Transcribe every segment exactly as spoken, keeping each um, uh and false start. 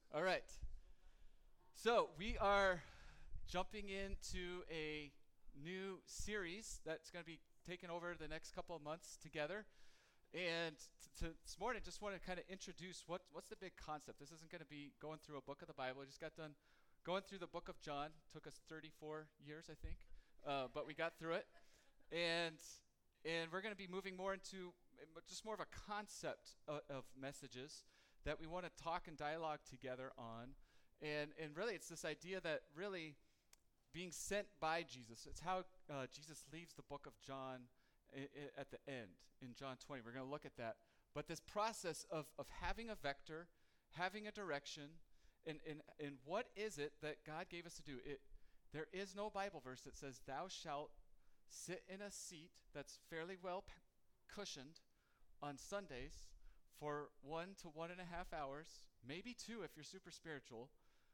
All right. So we are jumping into a new series that's going to be taken over the next couple of months together. And t- t- this morning, just want to kind of introduce what what's the big concept. This isn't going to be going through a book of the Bible. We just got done going through the book of John. Took us thirty-four years, I think, uh, but we got through it. And and we're going to be moving more into uh, just more of a concept of, of messages that we want to talk and dialogue together on. And and really, it's this idea that really being sent by Jesus. It's how uh, Jesus leaves the book of John I- I- at the end in John twenty. We're going to look at that. But this process of, of having a vector, having a direction, and, and, and what is it that God gave us to do? It, there is no Bible verse that says, thou shalt sit in a seat that's fairly well p- cushioned on Sundays for one to one and a half hours, maybe two if you're super spiritual,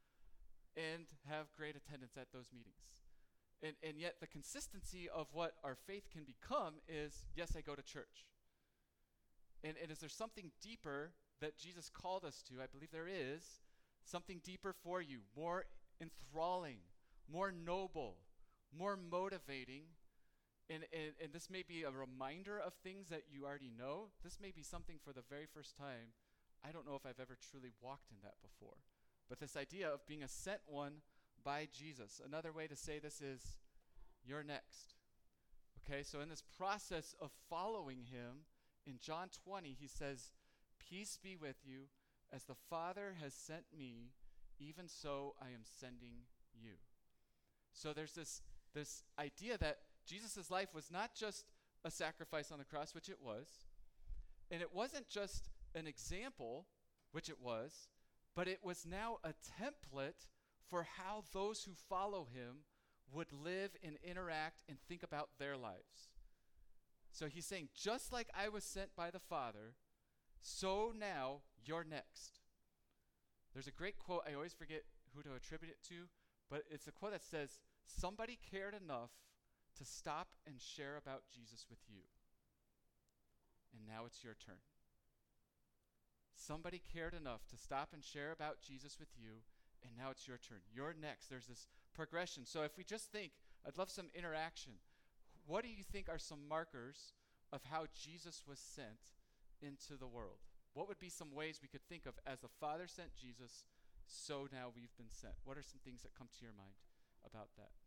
and have great attendance at those meetings. And, and yet the consistency of what our faith can become is, yes, I go to church. And, and is there something deeper that Jesus called us to? I believe there is something deeper for you, more enthralling, more noble, more motivating. And, and, and this may be a reminder of things that you already know. This may be something for the very first time. I don't know if I've ever truly walked in that before. But this idea of being a sent one by Jesus. Another way to say this is, you're next. Okay, so in this process of following him, in John twenty, he says, peace be with you, as the Father has sent me, even so I am sending you. So there's this, this idea that Jesus' life was not just a sacrifice on the cross, which it was, and it wasn't just an example, which it was, but it was now a template for how those who follow him would live and interact and think about their lives. So he's saying, just like I was sent by the Father, so now you're next. There's a great quote, I always forget who to attribute it to, but it's a quote that says, somebody cared enough to stop and share about Jesus with you. And now it's your turn. Somebody cared enough to stop and share about Jesus with you, and now it's your turn. You're next. There's this progression. So if we just think, I'd love some interaction. What do you think are some markers of how Jesus was sent into the world? What would be some ways we could think of as the Father sent Jesus, so now we've been sent? What are some things that come to your mind about that?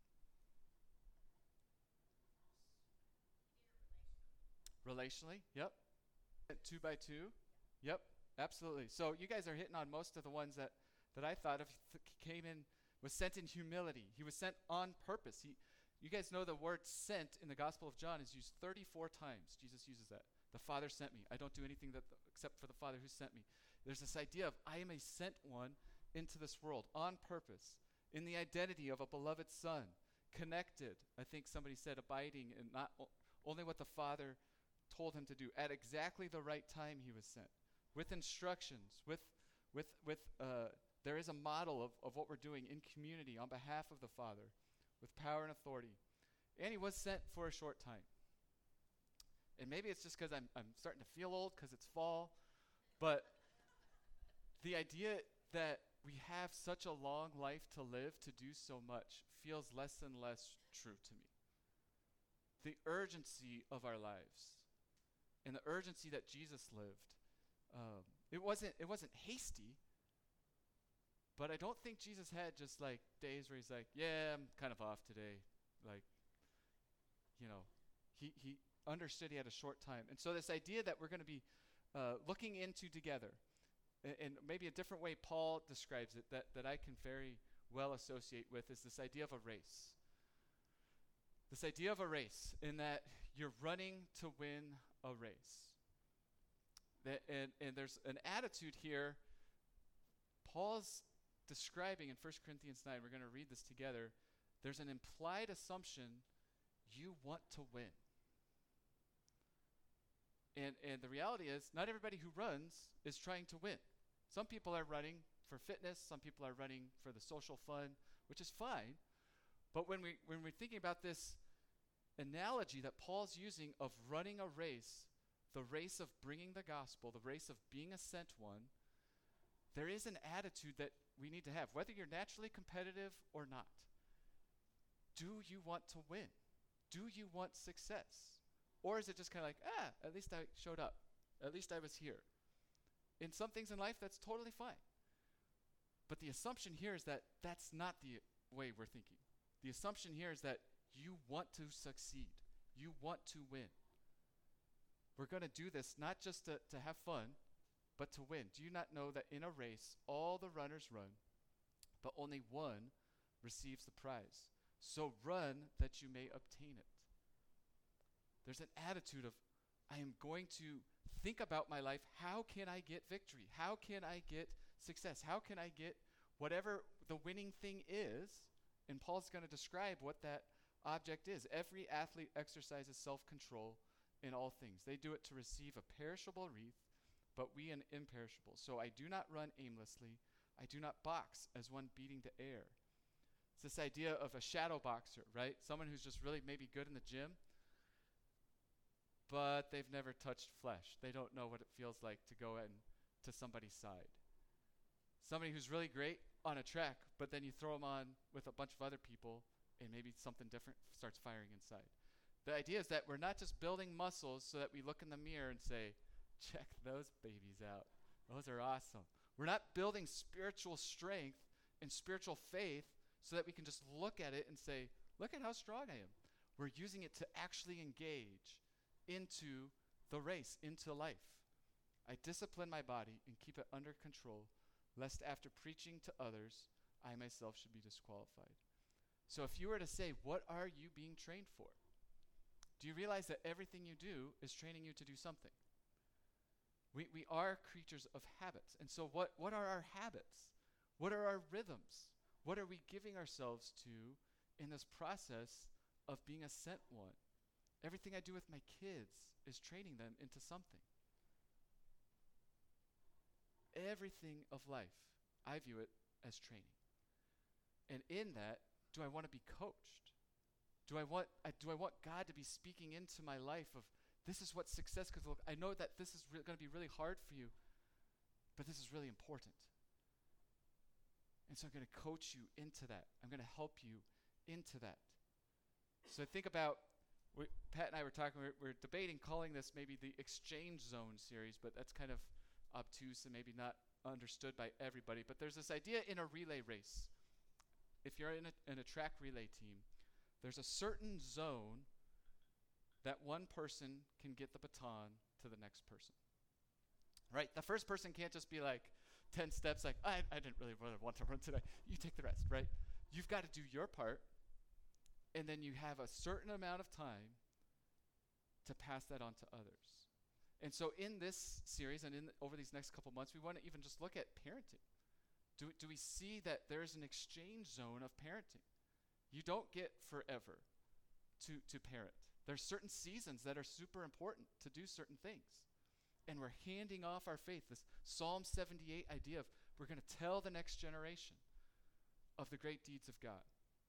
Relationally, yep. Two by two, yep, absolutely. So you guys are hitting on most of the ones that, that I thought of. Th- came in, was sent in humility. He was sent on purpose. He, you guys know the word sent in the Gospel of John is used thirty-four times. Jesus uses that. The Father sent me. I don't do anything that the, except for the Father who sent me. There's this idea of I am a sent one into this world on purpose, in the identity of a beloved Son, connected. I think somebody said abiding in not o- only what the Father told him to do at exactly the right time he was sent, with instructions, with with with uh, there is a model of, of what we're doing in community on behalf of the Father, with power and authority. And he was sent for a short time. And maybe it's just because I'm I'm starting to feel old because it's fall, but the idea that we have such a long life to live to do so much feels less and less true to me. The urgency of our lives and the urgency that Jesus lived, um, it wasn't it wasn't hasty, but I don't think Jesus had just like days where he's like, yeah, I'm kind of off today. Like, you know, he, he understood he had a short time. And so this idea that we're going to be uh, looking into together, and, and maybe a different way Paul describes it that, that I can very well associate with, is this idea of a race. This idea of a race in that you're running to win a race. That, and, and there's an attitude here. Paul's describing in First Corinthians nine, we're going to read this together. There's an implied assumption you want to win. And, and the reality is, not everybody who runs is trying to win. Some people are running for fitness. Some people are running for the social fun, which is fine. But when, we, when we're thinking about this analogy that Paul's using of running a race, the race of bringing the gospel, the race of being a sent one, there is an attitude that we need to have, whether you're naturally competitive or not. Do you want to win? Do you want success? Or is it just kind of like, ah, at least I showed up. At least I was here. In some things in life, that's totally fine. But the assumption here is that that's not the way we're thinking. The assumption here is that you want to succeed. You want to win. We're going to do this not just to, to have fun, but to win. Do you not know that in a race, all the runners run, but only one receives the prize? So run that you may obtain it. There's an attitude of, I am going to think about my life. How can I get victory? How can I get success? How can I get whatever the winning thing is? And Paul's going to describe what that object is. Every athlete exercises self-control in all things. They do it to receive a perishable wreath, but we an imperishable. So I do not run aimlessly. I do not box as one beating the air. It's this idea of a shadow boxer, right? Someone who's just really maybe good in the gym, but they've never touched flesh. They don't know what it feels like to go in to somebody's side. Somebody who's really great on a track, but then you throw them on with a bunch of other people, and maybe something different starts firing inside. The idea is that we're not just building muscles so that we look in the mirror and say, check those babies out. Those are awesome. We're not building spiritual strength and spiritual faith so that we can just look at it and say, look at how strong I am. We're using it to actually engage into the race, into life. I discipline my body and keep it under control, lest after preaching to others, I myself should be disqualified. So if you were to say, what are you being trained for? Do you realize that everything you do is training you to do something? We we are creatures of habits. And so what, what are our habits? What are our rhythms? What are we giving ourselves to in this process of being a sent one? Everything I do with my kids is training them into something. Everything of life, I view it as training. And in that, do I want to be coached? Do I want I, do I want God to be speaking into my life of, this is what success could look. I know that this is re- going to be really hard for you, but this is really important. And so I'm going to coach you into that. I'm going to help you into that. So think about, we, Pat and I were talking, we're, we're debating calling this maybe the Exchange Zone series, but that's kind of obtuse and maybe not understood by everybody. But there's this idea in a relay race. If you're in a, in a track relay team, there's a certain zone that one person can get the baton to the next person. Right? The first person can't just be like ten steps like, I, I didn't really really want to run today. You take the rest, right? You've got to do your part, and then you have a certain amount of time to pass that on to others. And so in this series and in the, over these next couple months, we want to even just look at parenting. Do, do we see that there's an exchange zone of parenting? You don't get forever to, to parent. There's certain seasons that are super important to do certain things. And we're handing off our faith, this Psalm seventy-eight idea of we're going to tell the next generation of the great deeds of God.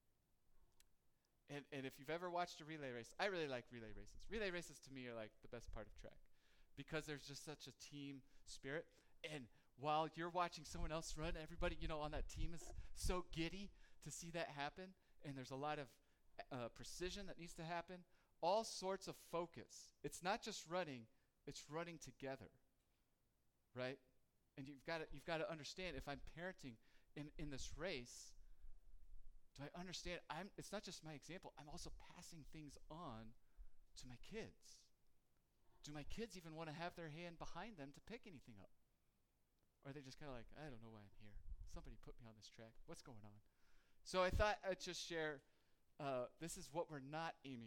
And, and if you've ever watched a relay race, I really like relay races. Relay races to me are like the best part of track because there's just such a team spirit. And while you're watching someone else run, everybody, you know, on that team is so giddy to see that happen. And there's a lot of uh, precision that needs to happen. All sorts of focus. It's not just running, it's running together, right? And you've got to you've got to understand, if I'm parenting in, in this race, do I understand I'm it's not just my example, I'm also passing things on to my kids. Do my kids even want to have their hand behind them to pick anything up? Or are they just kind of like, I don't know why I'm here. Somebody put me on this track. What's going on? So I thought I'd just share, uh, this is what we're not aiming.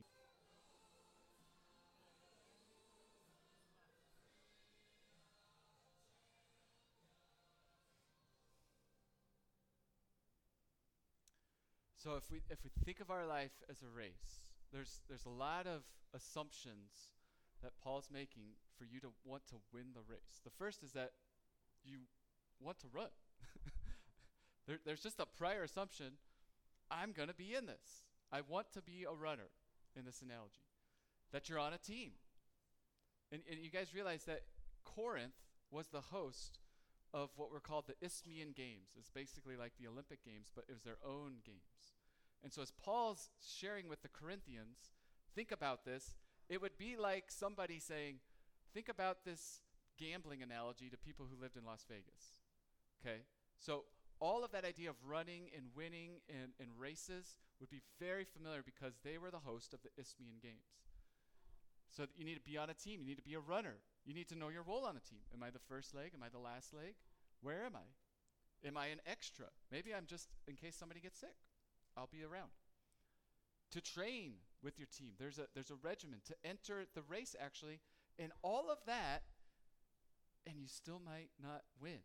So if we if we think of our life as a race, there's there's a lot of assumptions that Paul's making for you to want to win the race. The first is that you want to run. there, there's just a prior assumption, I'm going to be in this. I want to be a runner in this analogy. That you're on a team. And, and you guys realize that Corinth was the host of what were called the Isthmian Games. It's basically like the Olympic Games, but it was their own games. And so as Paul's sharing with the Corinthians, think about this, it would be like somebody saying, think about this gambling analogy to people who lived in Las Vegas. Okay? So all of that idea of running and winning and, and races would be very familiar because they were the host of the Isthmian Games. So you need to be on a team. You need to be a runner. You need to know your role on a team. Am I the first leg? Am I the last leg? Where am I? Am I an extra? Maybe I'm just, in case somebody gets sick, I'll be around. To train with your team. There's a, there's a regimen. To enter the race, actually. And all of that, and you still might not win.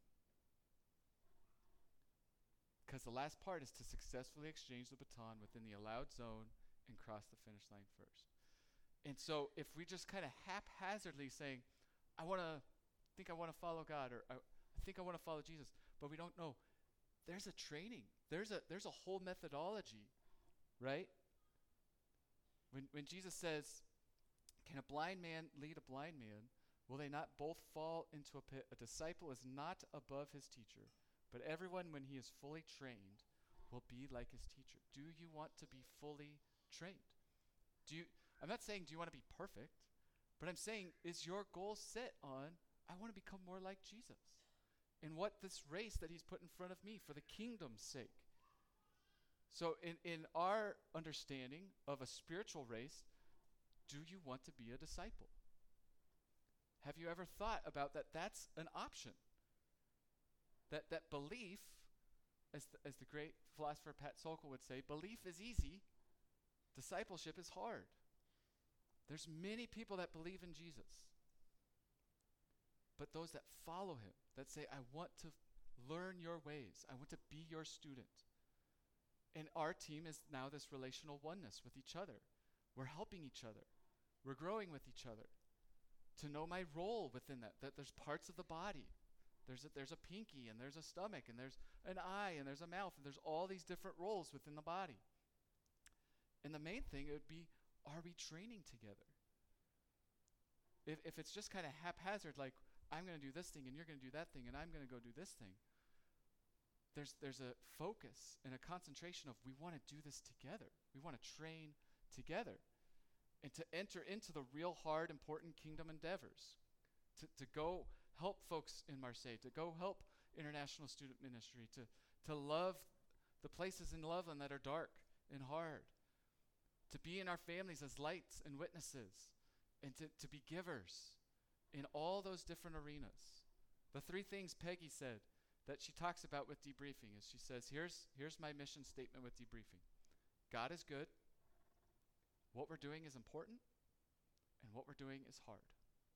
Because the last part is to successfully exchange the baton within the allowed zone and cross the finish line first. And so if we just kind of haphazardly saying, I want to think I want to follow God, or I, I think I want to follow Jesus, but we don't know, there's a training. There's a there's a whole methodology, right? When when Jesus says, can a blind man lead a blind man? Will they not both fall into a pit? A disciple is not above his teacher, but everyone, when he is fully trained, will be like his teacher. Do you want to be fully trained? Do you? I'm not saying do you want to be perfect, but I'm saying is your goal set on, I want to become more like Jesus in what this race that he's put in front of me for the kingdom's sake. So in, in our understanding of a spiritual race, do you want to be a disciple? Have you ever thought about that that's an option? That that belief, as the, as the great philosopher Pat Sokol would say, belief is easy, discipleship is hard. There's many people that believe in Jesus, but those that follow him, that say, I want to learn your ways, I want to be your student. And our team is now this relational oneness with each other. We're helping each other. We're growing with each other. To know my role within that, that there's parts of the body. There's a, there's a pinky, and there's a stomach, and there's an eye, and there's a mouth, and there's all these different roles within the body. And the main thing would be, are we training together? If if it's just kind of haphazard, like, I'm going to do this thing, and you're going to do that thing, and I'm going to go do this thing, there's there's a focus and a concentration of we want to do this together. We want to train together. And to enter into the real hard, important kingdom endeavors. To, to go help folks in Marseille, to go help international student ministry, to, to love the places in Loveland that are dark and hard, to be in our families as lights and witnesses, and to, to be givers in all those different arenas. The three things Peggy said that she talks about with debriefing is she says, here's, here's my mission statement with debriefing. God is good. What we're doing is important, and what we're doing is hard.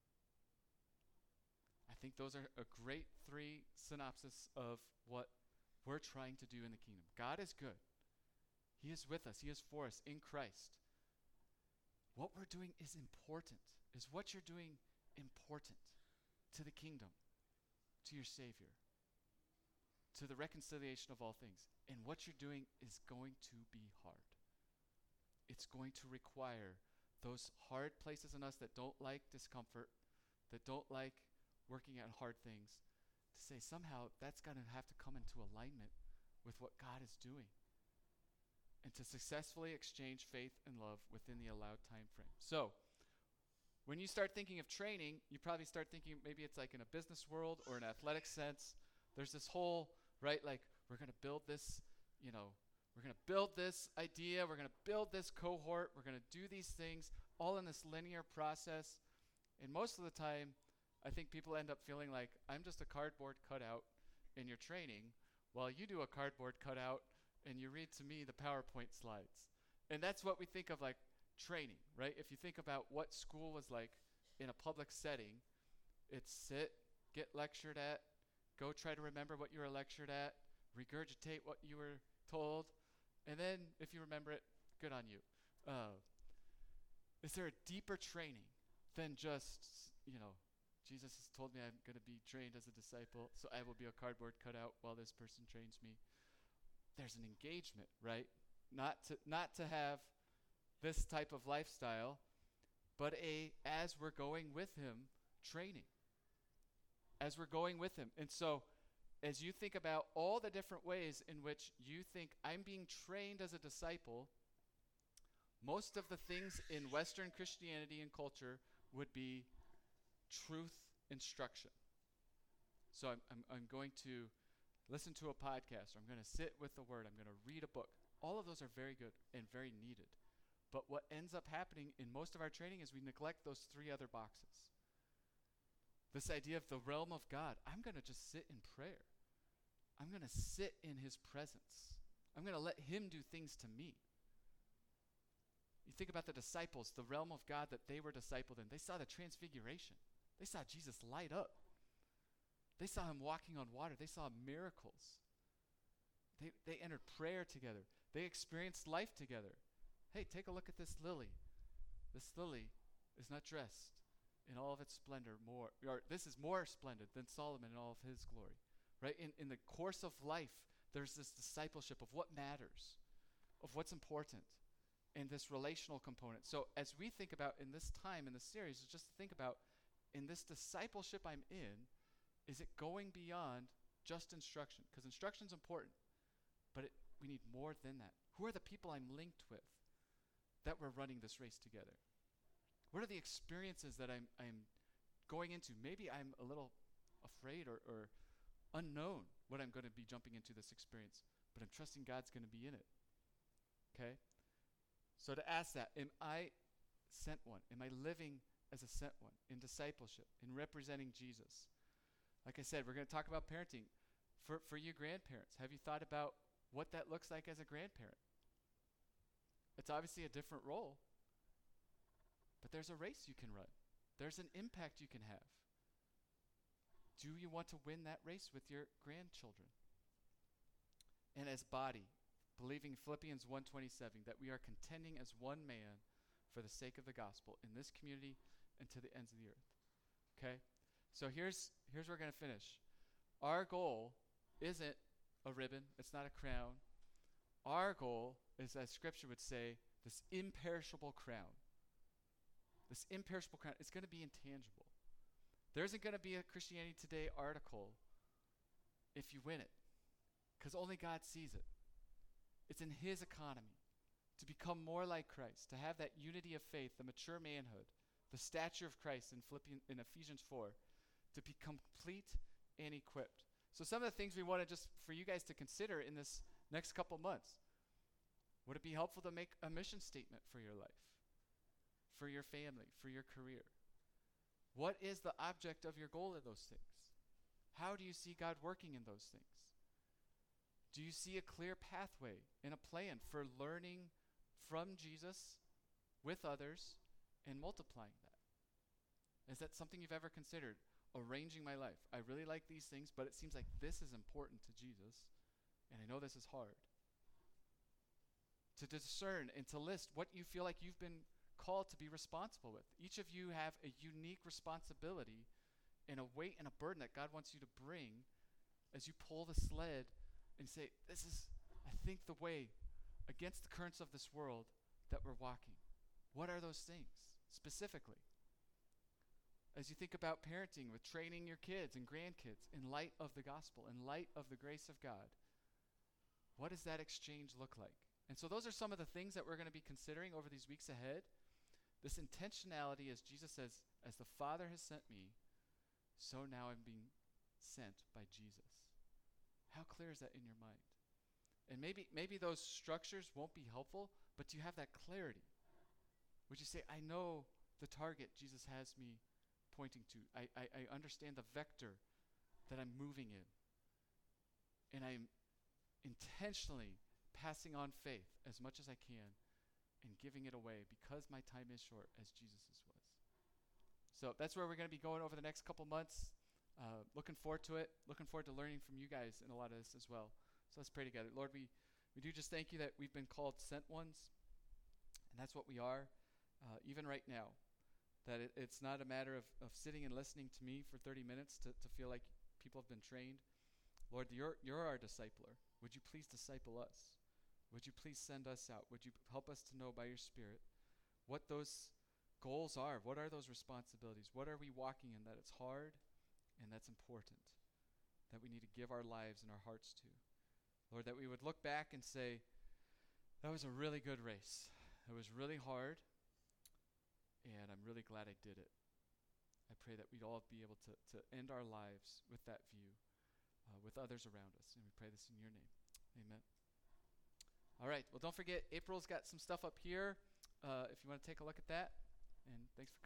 I think those are a great three synopsis of what we're trying to do in the kingdom. God is good. He is with us. He is for us in Christ. What we're doing is important. Is what you're doing important to the kingdom, to your Savior, to the reconciliation of all things? And what you're doing is going to be hard. It's going to require those hard places in us that don't like discomfort, that don't like working at hard things, to say somehow that's going to have to come into alignment with what God is doing, and to successfully exchange faith and love within the allowed time frame. So when you start thinking of training, you probably start thinking maybe it's like in a business world or an athletic sense. There's this whole, right, like we're going to build this, you know, we're going to build this idea, we're going to build this cohort, we're going to do these things all in this linear process. And most of the time, I think people end up feeling like I'm just a cardboard cutout in your training while you do a cardboard cutout and you read to me the PowerPoint slides. And that's what we think of like training, right? If you think about what school was like in a public setting, it's sit, get lectured at, go try to remember what you were lectured at, regurgitate what you were told, and then, if you remember it, good on you. Uh, is there a deeper training than just, you know, Jesus has told me I'm going to be trained as a disciple, so I will be a cardboard cutout while this person trains me? There's an engagement, right? Not to not to have this type of lifestyle, but a, as we're going with him, training. as we're going with him. And so as you think about all the different ways in which you think I'm being trained as a disciple, most of the things in Western Christianity and culture would be truth instruction. So I'm, I'm, I'm going to listen to a podcast, or I'm going to sit with the word, I'm going to read a book. All of those are very good and very needed. But what ends up happening in most of our training is we neglect those three other boxes. This idea of the realm of God. I'm going to just sit in prayer. I'm going to sit in his presence. I'm going to let him do things to me. You think about the disciples, the realm of God that they were discipled in. They saw the transfiguration. They saw Jesus light up. They saw him walking on water. They saw miracles. They, they entered prayer together. They experienced life together. Hey, take a look at this lily. This lily is not dressed in all of its splendor more, or this is more splendid than Solomon in all of his glory, right? In, in the course of life, there's this discipleship of what matters, of what's important, and this relational component. So as we think about in this time, in this series, is just to think about in this discipleship I'm in, is it going beyond just instruction? Because instruction's important, but it, we need more than that. Who are the people I'm linked with that we're running this race together? What are the experiences that I'm I'm going into? Maybe I'm a little afraid or, or unknown what I'm going to be jumping into this experience, but I'm trusting God's going to be in it. Okay? So to ask that, am I sent one? Am I living as a sent one in discipleship, in representing Jesus? Like I said, we're going to talk about parenting. For, for you grandparents, have you thought about what that looks like as a grandparent? It's obviously a different role, but there's a race you can run. There's an impact you can have. Do you want to win that race with your grandchildren? And as body, believing Philippians one twenty-seven, that we are contending as one man for the sake of the gospel in this community and to the ends of the earth. Okay? So here's here's where we're going to finish. Our goal isn't a ribbon. It's not a crown. Our goal is, as Scripture would say, this imperishable crown. This imperishable crown. It's going to be intangible. There isn't going to be a Christianity Today article if you win it, because only God sees it. It's in his economy to become more like Christ, to have that unity of faith, the mature manhood, the stature of Christ in Philippians, in Ephesians four, to be complete and equipped. So some of the things we want to just for you guys to consider in this next couple months. Would it be helpful to make a mission statement for your life, for your family, for your career? What is the object of your goal in those things? How do you see God working in those things? Do you see a clear pathway and a plan for learning from Jesus with others and multiplying that? Is that something you've ever considered? Arranging my life. I really like these things, but it seems like this is important to Jesus, and I know this is hard. To discern and to list what you feel like you've been called to be responsible with. Each of you have a unique responsibility and a weight and a burden that God wants you to bring as you pull the sled and say, this is, I think, the way against the currents of this world that we're walking. What are those things specifically? As you think about parenting with training your kids and grandkids in light of the gospel, in light of the grace of God, what does that exchange look like? And so those are some of the things that we're going to be considering over these weeks ahead. This intentionality, as Jesus says, as the Father has sent me, so now I'm being sent by Jesus. How clear is that in your mind? And maybe maybe those structures won't be helpful, but you have that clarity. Would you say, I know the target Jesus has me pointing to. I, I, I understand the vector that I'm moving in. And I'm intentionally passing on faith as much as I can and giving it away because my time is short as Jesus's was. So that's where we're going to be going over the next couple months. Uh, looking forward to it. Looking forward to learning from you guys in a lot of this as well. So let's pray together. Lord, we, we do just thank you that we've been called sent ones, and that's what we are, uh, even right now. That it, it's not a matter of, of sitting and listening to me for thirty minutes to, to feel like people have been trained. Lord, you're, you're our discipler. Would you please disciple us? Would you please send us out? Would you help us to know by your Spirit what those goals are? What are those responsibilities? What are we walking in that it's hard and that's important, that we need to give our lives and our hearts to. Lord, that we would look back and say, that was a really good race. It was really hard, and I'm really glad I did it. I pray that we'd all be able to, to end our lives with that view, uh, with others around us. And we pray this in your name. Amen. All right. Well, don't forget, April's got some stuff up here uh, if you want to take a look at that. And thanks for coming.